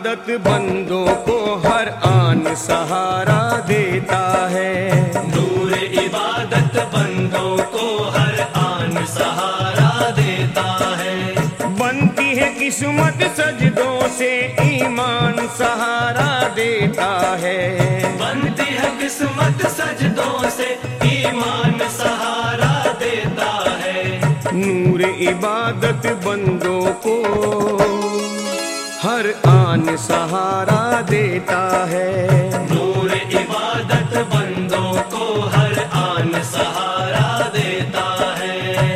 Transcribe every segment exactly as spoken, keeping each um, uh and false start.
इबादत बंदों को हर आन सहारा देता है। नूर इबादत बंदों को हर आन सहारा देता है। बनती है किस्मत सजदों से ईमान सहारा देता है। बनती है किस्मत सजदों से ईमान सहारा देता है। नूर इबादत बंदों को हर आन सहारा देता है। नूर इबादत बंदों को हर आन सहारा देता है।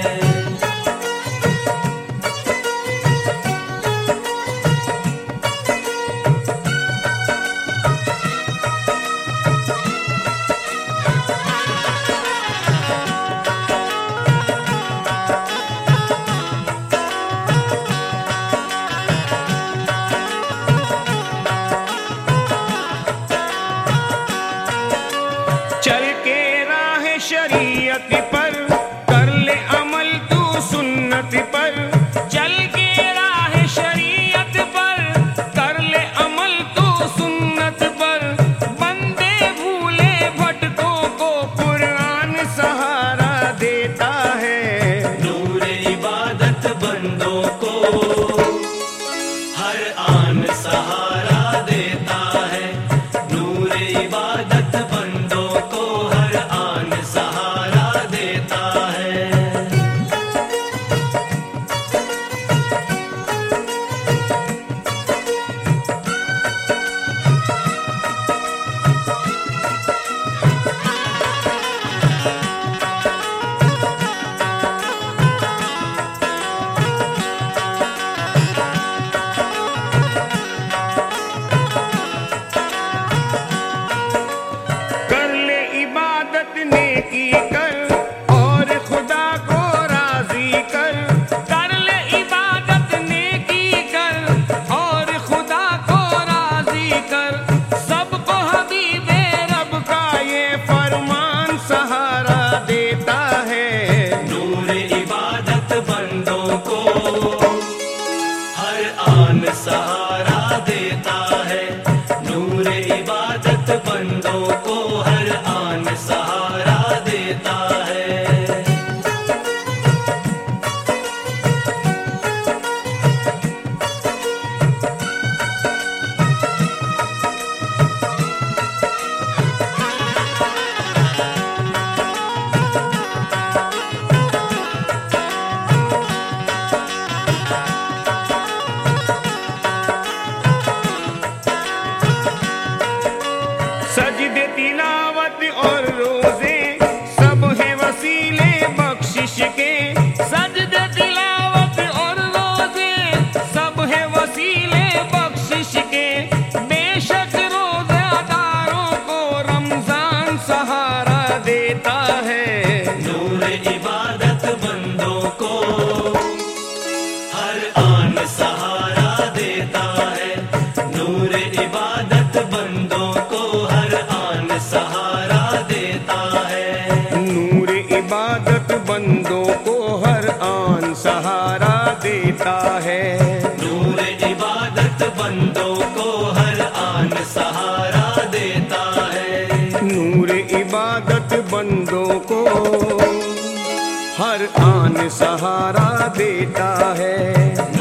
चल के राह शरीयत पर कर ले अमल तू सुन्नत पर। चल के राह शरीयत पर कर ले अमल तू सुन्नत पर। बंदे भूले भटकों को कुरान सहारा देता है। नूर इबादत बंदों को हर आन सहारा देता है। नूर इबादत बंदों को हर आन सहारा देता है। कर ले इबादत नेकी कर और खुदा को राजी कर। कर ले इबादत नेकी कर और खुदा को राजी कर। सबको हबीबे रब का ये फरमान सहारा देता है। नूर इबादत बंदों को हर आन सहारा देता है। नूर इबादत बंदों को हर आन सहारा देता है। सजदे तिलावत और रोजे सब है वसीले बख्शिश के। सजदे तिलावत और रोजे सब है वसीले बख्शिश के। बेशक रोज़ेदारों को रमजान सहारा देता है। नूर इबादत बंदों को हर आन सहारा देता है। नूर इबादत बंदों को हर आन सहारा देता है। नूर इबादत बंदों को हर आन सहारा देता है। नूर इबादत बंदों को हर आन सहारा देता है। नूर इबादत बंदों को हर आन सहारा देता है।